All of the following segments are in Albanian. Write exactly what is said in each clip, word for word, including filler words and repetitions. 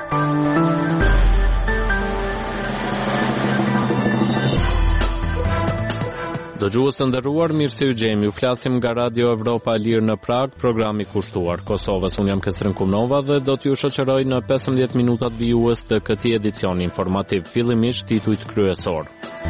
Dëgjues të nderuar, mirë se u gjejmë. Ju flasim nga Radio Evropa e Lirë në Prag, programi kushtuar Kosovës. Unë jam Kestrin Kumnova dhe do t'ju shoqëroj në pesëmbëdhjetë minutat vijues të këtij edicioni informativ. Fillimisht titujt kryesor.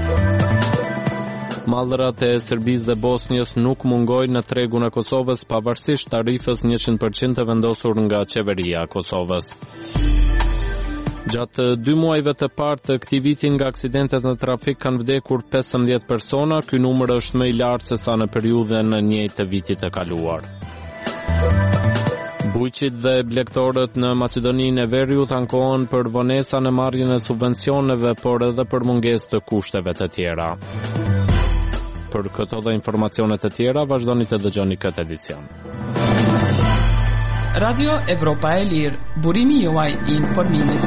Mallrat e Serbisë dhe Bosnjës nuk mungojnë në tregun e Kosovës pavarësisht tarifës njëqind përqind të vendosur nga qeveria e Kosovës. Gjatë dy muajve të parë të këtij viti nga aksidentet në trafik kanë vdekur pesëmbëdhjetë persona, ky numër është më i lartë se sa në periudhën e njëjtë të vitit të kaluar. Bujqit dhe blegtorët në Maqedoninë e Veriut ankohen për vonesa në marrjen e subvencioneve, por edhe për mungesë të kushteve të tjera. Për këto dhe informacione të tjera, vazhdoni të dëgjoni këtë edicion. Radio Evropa e Lirë, burimi juaj i informimit.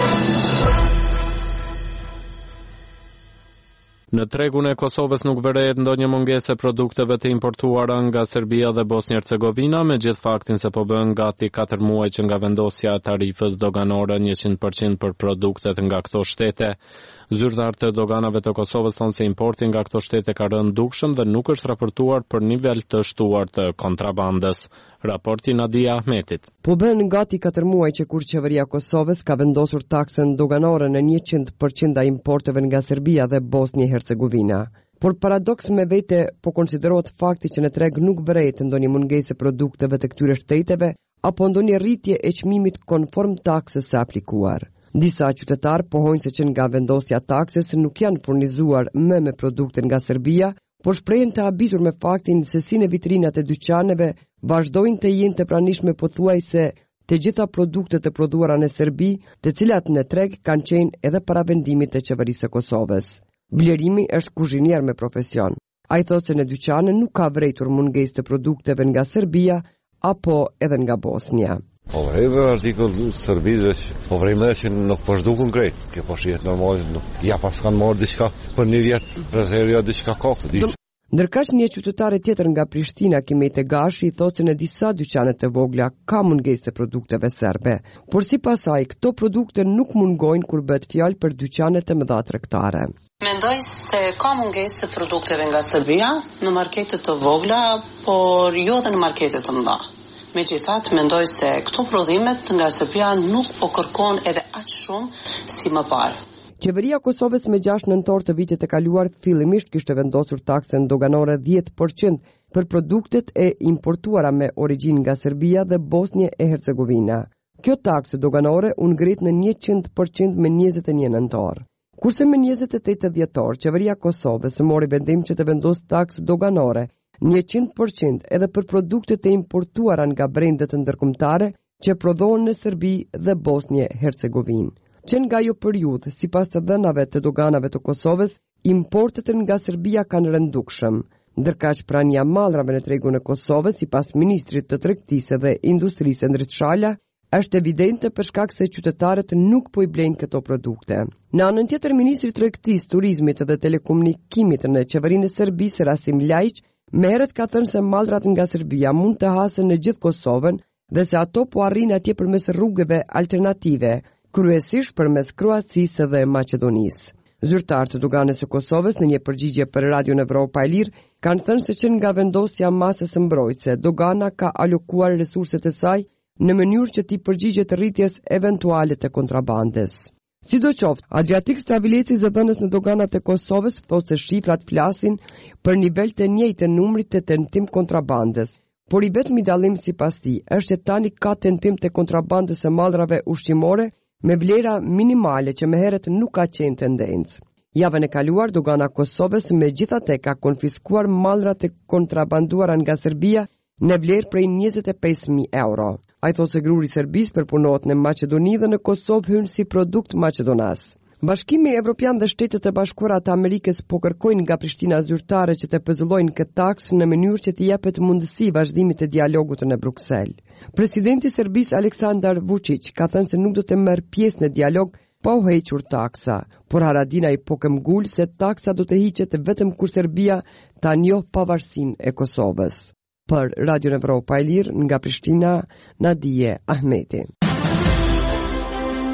Në tregun e Kosovës nuk vërehet ndonjë mungesë e produkteve të importuara nga Serbia dhe Bosnjë-Hercegovina, megjithë faktin se po bën gati katër muaj që nga vendosja e tarifës doganore njëqind përqind për produktet nga këto shtete. Zyrtarët e doganave të Kosovës thonë se importi nga këto shtete ka rënë dukshëm dhe nuk është raportuar për nivel të shtuar të kontrabandës. Raporti Nadia Ahmetit. Po bën gati katër muaj që kur qeveria e Kosovës ka vendosur taksën doganore në njëqind përqind a importeve nga Serbia dhe Bosnjë-Hercegovina. Por paradoks me vete po konsiderohet fakti që në treg nuk vërehet ndonjë mungesë e produkteve të këtyre shteteve apo ndonjë rritje e çmimit konform taksës së aplikuar. Disa qytetarë pohojnë se që nga vendosja taksës nuk janë furnizuar më me produkte nga Serbia, por shprehen të habitur me faktin se si në vitrinat e dyqaneve vazhdojnë të jenë të pranishme pothuajse të gjitha produktet e prodhuara në Serbi, të cilat në treg kanë qenë edhe para vendimit të qeverisë së Kosovës. Blerimi është kuzhinier me profesion. Ai thotë se në dyqane nuk ka vërejtur mungesë të produkteve nga Serbia apo edhe nga Bosnia. Po vrejme artikull Serbisë, po vrejme që nuk po zhdukun krejt, ke po shihet normal, nuk, ja pas kanë marrë diçka për një vjetë, prezerja diçka kokë, diqë. Ndërkaq një qytetare tjetër nga Prishtina, Kimete Gashi, thotë se në disa dyqane të vogla ka mungesë të produkteve serbe, por sipas saj këto produkte nuk mungojnë kur bëhet fjalë për dyqane të mëdha tregtare. Mendoj se ka mungesë të produkteve nga Serbia në marketet të vogla, por jo dhe në marketet të mëdha. Megjithatë, mendoj se këto prodhimet nga Serbia nuk po kërkon edhe aq shumë si më parë. Qeveria e Kosovës me gjashtë nëntor të vitit të kaluar fillimisht kishte vendosur taksën doganore dhjetë përqind për produktet e importuara me origjinë nga Serbia dhe Bosnjë e Hercegovina. Kjo taksë doganore u ngrit në njëqind përqind me njëzet e një nëntor. Kurse me njëzet e tetë dhjetor, qeveria e Kosovës mori vendim që të vendosë taksë doganore njëqind përqind edhe për produktet e importuara nga brendet ndërkombëtare që prodhohen në Serbi dhe Bosnjë-Hercegovinë. Që nga jo periudhë, sipas të dhënave të doganave të Kosovës, importet nga Serbia kanë rënë dukshëm, ndërkaq prania e mallrave në tregun e Kosovës, sipas ministrit të tregtisë dhe industrisë Endrit Shala, është evidente për shkak se qytetarët nuk po i blejnë këto produkte. Në anën tjetër, ministri i tregtisë, turizmit dhe telekomunikimit në qeverinë e Serbisë, Rasim Ljajić, merret ka thënë se mallrat nga Serbia mund të hasen në gjithë Kosovën dhe se ato po arrin atje përmes rrugëve alternative, kryesisht përmes Kroacisë dhe Maqedonisë. Zyrtarët e doganës së Kosovës në një përgjigje për Radion Evropa e Lirë kanë thënë se që nga vendosja masës mbrojtëse, dogana ka alokuar resurset e saj në mënyrë që t'i përgjigjet rritjes eventuale të kontrabandës. Sidoqoftë, Adriatik Stavileci, zëdhënës në doganat e Kosovës, thotë se shifrat flasin për nivel të njëjtë të numrit të tentim kontrabandës, por i vetmi dallim sipas tij është që tani ka tentim të kontrabandës së mallrave ushqimore me vlera minimale që më herët nuk ka qenë tendencë. Javën e kaluar, dogana e Kosovës megjithatë ka konfiskuar mallrat e kontrabanduara nga Serbia në vlerë prej njëzet e pesë mijë euro. Ai thotë se gruri i Serbisë përpunohet në Maqedoni dhe në Kosovë hyn si produkt maqedonas. Bashkimi Evropian dhe Shtetet e Bashkuara të Amerikës po kërkojnë nga Prishtina zyrtare që të pezullojnë këtë taksë në mënyrë që të jepet mundësi vazhdimit të dialogut në Bruksel. Presidenti i Serbisë Aleksandar Vučić ka thënë se nuk do të merr pjesë në dialog pa u hequr taksa, por Haradinaj po këmbgul se taksa do të hiqet vetëm kur Serbia ta njohë pavarësinë e Kosovës. Për Radio Evropa e Lirë nga Prishtina, Nadije Ahmeti.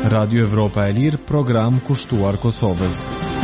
Radio Evropa e Lirë, program kushtuar Kosovës.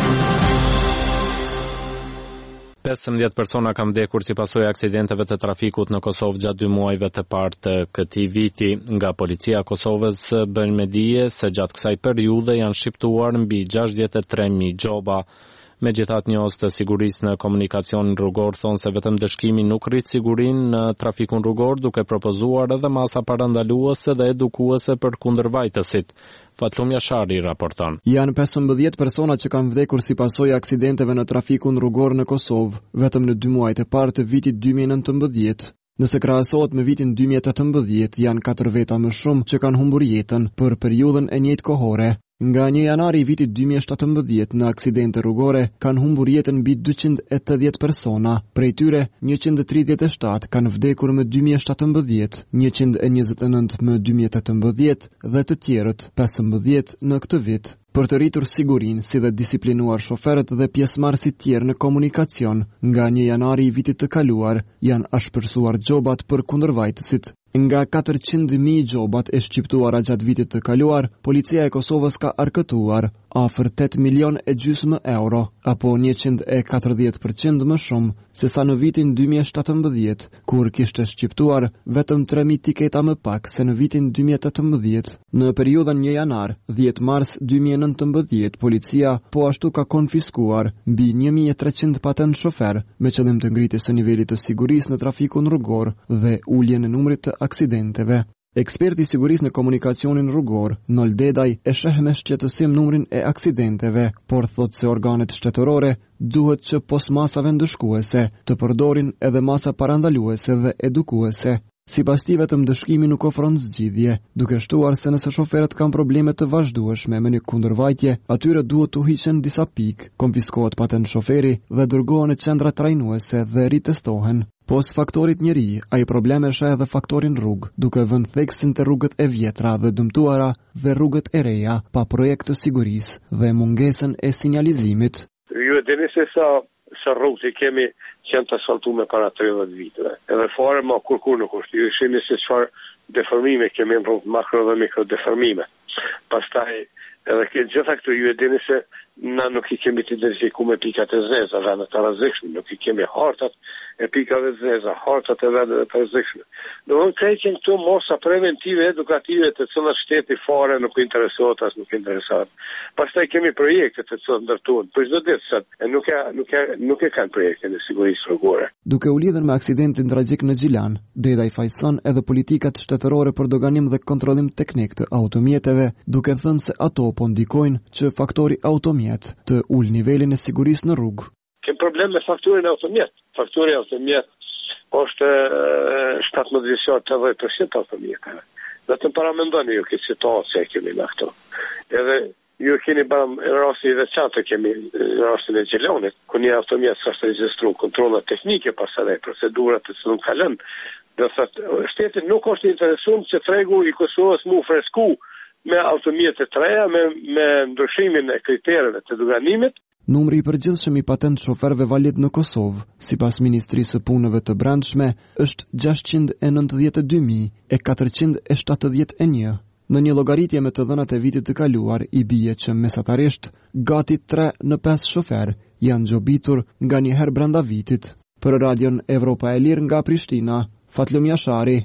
pesëmbëdhjetë persona kanë vdekur si pasojë e aksidenteve të trafikut në Kosovë gjatë dy muajve të parë të këtij viti. Nga policia e Kosovës bën me dije se gjatë kësaj periudhe janë shqiptuar mbi gjashtëdhjetë e tre mijë gjoba. Megjithatë, njohës të sigurisë në komunikacionin rrugor thonë se vetëm dëshkimi nuk rrit sigurinë në trafikun rrugor, duke propozuar edhe masa parandaluese dhe edukuese për kundërvajtësit. Fatlum Jashari raporton. Janë pesëmbëdhjetë persona që kanë vdekur si pasojë e aksidenteve në trafikun rrugor në Kosovë, vetëm në dy muajt e parë të vitit dy mijë e nëntëmbëdhjetë. Nëse krahasohet me vitin dy mijë e tetëmbëdhjetë, janë katër veta më shumë që kanë humbur jetën për periudhën e njëjtë kohore. Nga një janari i vitit dy mijë e shtatëmbëdhjetë në aksidente rrugore kanë humbur jetën mbi dyqind e tetëdhjetë persona, prej tyre njëqind e tridhjetë e shtatë kanë vdekur më dy mijë e shtatëmbëdhjetë, njëqind e njëzet e nëntë më dy mijë e tetëmbëdhjetë dhe të tjerët pesëmbëdhjetë në këtë vit. Për të rritur sigurinë si dhe disiplinuar shoferët dhe pjesëmarrësit tjerë në komunikacion, nga një janari i vitit të kaluar janë ashpërsuar gjobat për kundërvajtësit. Nga katërqind mijë gjobat e shqiptuara gjatë vitit të kaluar, policia e Kosovës ka arkëtuar afër tetë milion e gjysmë euro, apo njëqind e katërdhjetë përqind më shumë se sa në vitin dy mijë e shtatëmbëdhjetë, kur kishte shqiptuar vetëm tre mijë tiketa më pak se në vitin dy mijë e tetëmbëdhjetë. Në periudhën një janar dhjetë mars dy mijë e nëntëmbëdhjetë, policia po ashtu ka konfiskuar mbi një mijë e treqind patent shofer me qëllim të ngritjes së nivelit të sigurisë në trafikun rrugor dhe uljen e numrit të aksidenteve. Eksperti i sigurisë në komunikacionin rrugor, Nol Dedaj, e sheh me shqetësim numrin e aksidenteve, por thotë se organet shtetërore duhet që pos masave ndëshkuese të përdorin edhe masa parandaluese dhe edukuese. Sipas tij, vetëm dëshkimi nuk ofron zgjidhje, duke shtuar se nëse shoferët kanë probleme të vazhdueshme me një kundërvajtje, atyre duhet t'u hiqen disa pikë, konfiskohet patent shoferi dhe dërgohen në qendra trajnuese dhe ritestohen. Pos faktorit njeri, ai probleme sheh edhe faktorin rrugë, duke vënë theksin të rrugët e vjetra dhe dëmtuara dhe rrugët e reja pa projekt të sigurisë dhe mungesën e sinjalizimit. Ju e dini se sa sa rrugë që kemi që janë të asfaltuar para tridhjetë viteve. Edhe fare ma kur kur nuk është. Ju shihni se çfarë deformime kemi në rrugë, makro dhe mikro deformime. Pastaj edhe ke gjitha këtu ju e dini se na nuk i kemi të identifikuar me pikat e zeza, vende të rrezikshme, nuk i kemi hartat e pikave të zeza, hartat e vendeve të rrezikshme. Do të thonë këto mosa preventive edukative të cilat shteti fare nuk interesohet as nuk interesohet. Pastaj kemi projekte të cilat ndërtohen për çdo ditë sa e nuk e nuk e nuk e kanë projektin e sigurisë rrugore. Duke u lidhur me aksidentin tragjik në Gjilan, Dedaj fajson edhe politikat shtetërore për doganim dhe kontrollim teknik të automjeteve, duke thënë se ato po ndikojnë që faktori automjet të ul nivelin e sigurisë në rrugë. Kem problem me faktorin e automjet. Faktori e automjet është shtatëmbëdhjetë vjeçar të dhjetë përqind automjeteve. Vetëm para mendoni ju këtë situatë që kemi me këto. Edhe ju keni bërë rasti i veçantë kemi rastin e Gjelanit, ku një automjet s'është regjistruar kontrollat teknike pastaj procedurat që nuk ka lënë. Do thotë shteti nuk është interesuar që tregu i Kosovës mu fresku me automjete të reja, me, me ndryshimin e kriterëve të doganimit. Numri i përgjithshëm i patent shoferëve valid në Kosovë, sipas Ministrisë së Punëve të Brendshme, është gjashtëqind e nëntëdhjetë e dy mijë e katërqind e shtatëdhjetë e një. Në një llogaritje me të dhënat e vitit të kaluar, i bie që mesatarisht gati tre në pesë shofer janë gjobitur nga një herë brenda vitit. Për Radion Evropa e Lirë nga Prishtina, Fatlum Jashari.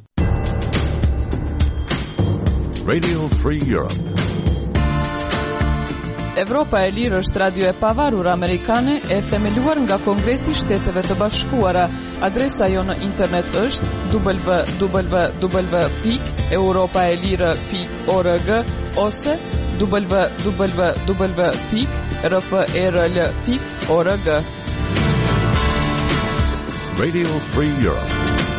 Radio Free Europe. Evropa e Lirë është radio e pavarur amerikane e themeluar nga Kongresi i Shteteve të Bashkuara. Adresa jo në internet është w w w pikë europaelire pikë org ose w w w pikë r f e r l pikë org. Radio Free Europe.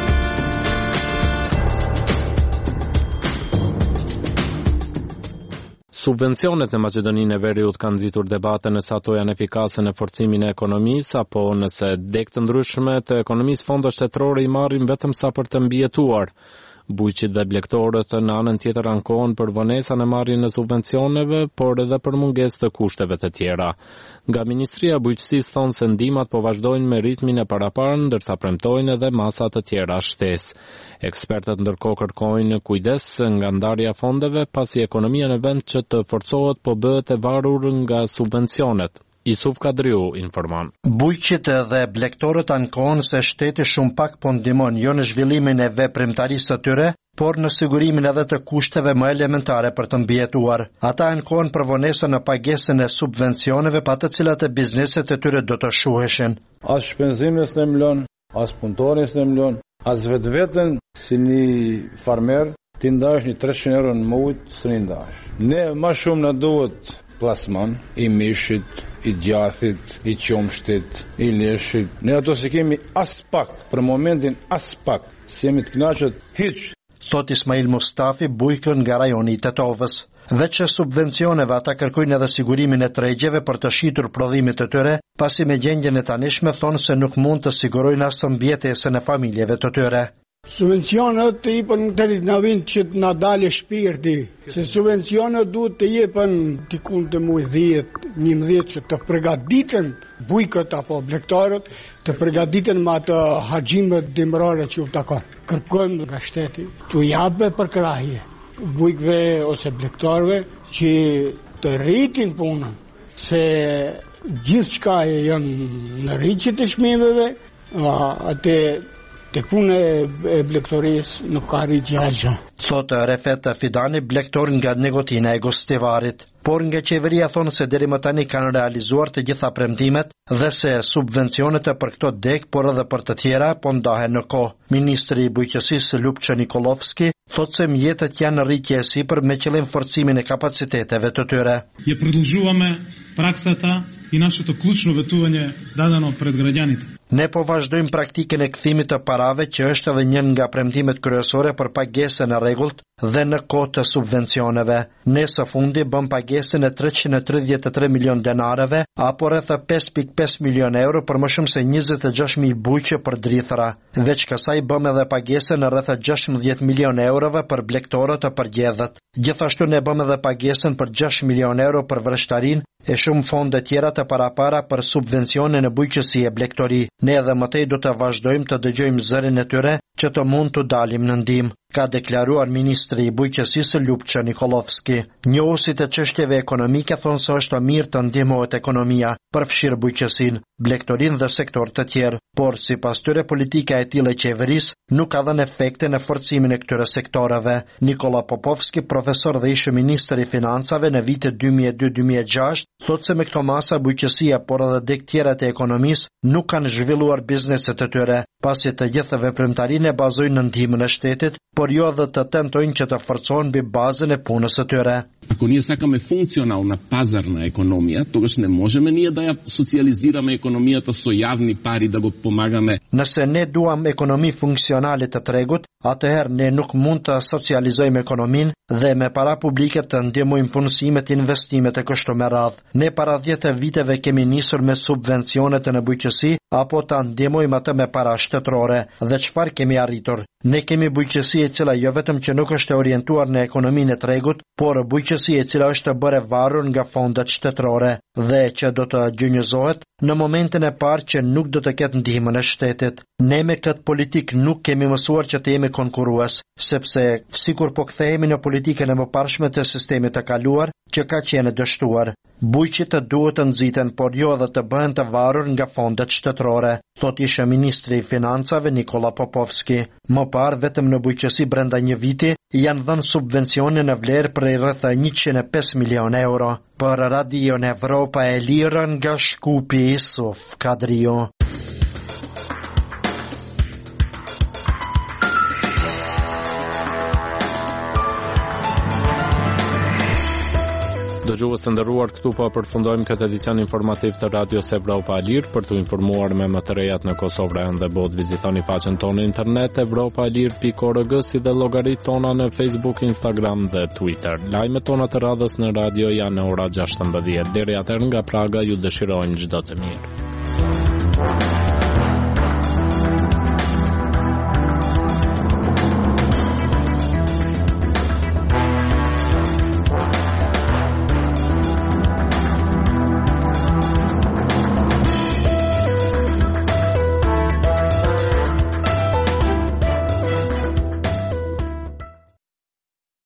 Subvencionet në Maqedoninë e Veriut kanë nxitur debate nëse ato janë efikase në forcimin e ekonomisë apo nëse deg të ndryshme të ekonomisë fonde shtetërore i marrin vetëm sa për të mbijetuar. Bujqit dhe blegtorët në anën tjetër ankohen për vonesën e marrjen e subvencioneve, por edhe për mungesë të kushteve të tjera. Nga Ministria e Bujqësisë thonë se ndihmat po vazhdojnë me ritmin e paraparë, ndërsa premtojnë edhe masa të tjera shtesë. Ekspertët ndërkohë kërkojnë kujdes nga ndarja fondeve, pasi ekonomia në vend që të forcohet po bëhet e varur nga subvencionet. Isuf Kadriu informon. Bujqit dhe blegtorët ankohen se shteti shumë pak po ndihmon jo në zhvillimin e veprimtarisë së tyre, por në sigurimin edhe të kushteve më elementare për të mbijetuar. Ata ankohen për vonesën në pagesën e subvencioneve pa të cilat e bizneset e tyre do të shuheshin. As shpenzimin s'ne mlon, as punëtorin s'ne mlon, as vetveten si një farmer ti ndash një treqind euro në muaj s'ni ndash. Ne më shumë na duhet plasman i mishit, i djathit, i qomshtit, i leshit. Ne ato se kemi as pak, për momentin as pak, si jemi të kënaqur hiç. Thot Ismail Mustafi, bujkën nga rajoni i Tetovës. Veç e subvencioneve ata kërkojnë edhe sigurimin e tregjeve për të shitur prodhimit të tyre, pasi me gjendjen e tanishme thonë se nuk mund të sigurojnë as mbijetesën e familjeve të tyre. Subvencionet të jepën në të rritë në vind që të në dalë shpirti, se subvencionet duhet të jepën dikun të muj dhjetë, një mdhjetë që të përgatitën bujkët apo blegtarët, të përgatitën ma të haqjimet dimrare që u të kanë. Kërkojmë nga shteti të japë për krahje bujkëve ose blegtarëve që të rritin punën, se gjithë qka e janë në rritjit e shmimeve, atë të punë e blegtorisë nuk ka rritje asgjë. Thotë Refet Fidani, blegtor nga Negotina e Gostivarit. Por nga qeveria thonë se deri më tani kanë realizuar të gjitha premtimet dhe se subvencionet e për këto dek, por edhe për të tjera, po ndahen në kohë. Ministri i Bujqësisë Lupçë Nikolovski thotë se mjetet janë në rritje e sipër me qëllim forcimin e kapaciteteve të tyre. Je продължуваме практиката и нашето клучно ветување дадено пред граѓаните. Ne po vazhdojmë praktikën e kthimit të parave që është edhe një nga premtimet kryesore për pagesën e rregullt dhe në kohë të subvencioneve. Ne së fundi bëm pagesën e treqind e tridhjetë e tre milion denareve apo rreth pesë pikë pesë milion euro për më shumë se njëzet e gjashtë mijë bujqe për drithëra. Veç kësaj bëm edhe pagesën e rreth gjashtëdhjetë milion eurove për blegtorët e përgjedhët. Gjithashtu ne bëm edhe pagesën për gjashtë milion euro për vërshtarin e shumë fonde tjera të parapara për subvencione në bujqësi e blegtori. Ne edhe mëtej do të vazhdojmë të dëgjojmë zërin e tyre që të mund të dalim në ndihmë, ka deklaruar ministri i bujqësisë Lupçë Nikolovski. Njohusit e çështjeve ekonomike thonë se është mirë të ndihmohet ekonomia, përfshirë bujqësinë, blegtorin dhe sektor të tjerë, por sipas tyre politika e tillë e qeverisë nuk ka dhënë efekte në forcimin e këtyre sektoreve. Nikola Popovski, profesor dhe ish ministër i financave në vitet dy mijë e dy dy mijë e gjashtë, thotë se me këto masa bujqësia, por edhe dek tjera të ekonomisë nuk kanë zhvilluar bizneset e tyre, pasi të gjithë veprimtarinë e bazojnë në ndihmën e shtetit, por jo edhe të tentojnë që të forcohen mbi bazën e punës së tyre. Ако ние сакаме функционална пазарна економија, тогаш не можеме ние да ја социализираме економијата со јавни пари да го помагаме. Nëse ne duam ekonomi funksionale të tregut, atëherë ne nuk mund të socializojmë ekonominë dhe me para publike të ndihmojmë punësimet, investimet e kështu me radhë. Ne para dhjetë viteve kemi nisur me subvencionet në bujqësi apo të ndihmojmë atë me para shtetërore. Dhe çfarë kemi arritur? Ne kemi bujqësi e cila jo vetëm që nuk është orientuar në ekonominë e tregut, por bujqësi e cila është bërë varur nga fondet shtetërore dhe që do të gjynjëzohet në momentin e parë që nuk do të ketë ndihmën e shtetit. Ne me këtë politikë nuk kemi mësuar që të jemi konkurrues, sepse sikur po kthehemi në politikën e mëparshme të sistemit të kaluar që ka qenë dështuar. Bujqit të duhet të nxiten, por jo edhe të bëhen të varur nga fondet shtetërore, thot ishte ministri i financave Nikola Popovski. Më parë vetëm në bujqësi brenda një viti janë dhënë subvencione në vlerë për rreth njëqind e pesë milion euro. Për Radio Evropa e Lirë nga Shkupi, Isuf Kadriu. Dëgjues të nderuar, këtu po përfundojmë këtë edicion informativ të Radios Evropa e Lirë. Për të informuar me më të rejat në Kosovë dhe botë, vizitoni faqen tonë internet evropa e lirë pikë org, si dhe llogaritë tona në Facebook, Instagram dhe Twitter. Lajmet tona të radhës në radio janë në ora gjashtëmbëdhjetë. Deri atëherë nga Praga ju dëshirojnë çdo të mirë.